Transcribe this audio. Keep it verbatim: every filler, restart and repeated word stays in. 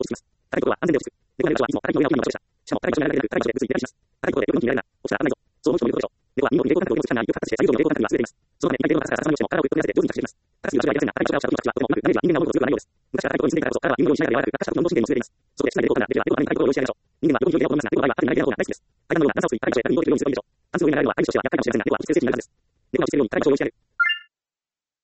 を続きます。高いことは安全で落ち着く。猫は猫はいつも高いことを見るのをしかも高い場所にある高い場所で物理に依頼します。高いことで猫の気に入られるな。落ちたら危ないぞ。そう思う人もいることでしょう。猫は耳の抵抗感覚を持つ期間がよく発達して、左右の抵抗感覚が優れています。そのため、痛い抵抗が高さからさすがに落ちても体をゆっくりやせて上手に着地しています。高すぎる場所がありませんが、高い場所が落ちた時の着地はとてもうまく、ダメージは人間が思うほど強くないようです。昔から高いことについていたからこそ、体は耳のようにしながら柔らかく、高さと運動神経にも優れています。そこで、少ない抵抗感が出ては、猫のために高いことを用意してあげましょう。人間はよくよく抵抗を持ちますが、猫の場合は高いになり方が大好きです。階段のような段差をついて高い場所へ運動できるようにするといいでしょう。段差の上に上がるのは高い場所ではやっぱりの自然な猫は落ち着く精神になるんです。猫が落ちているように高い場所を用意してあげる。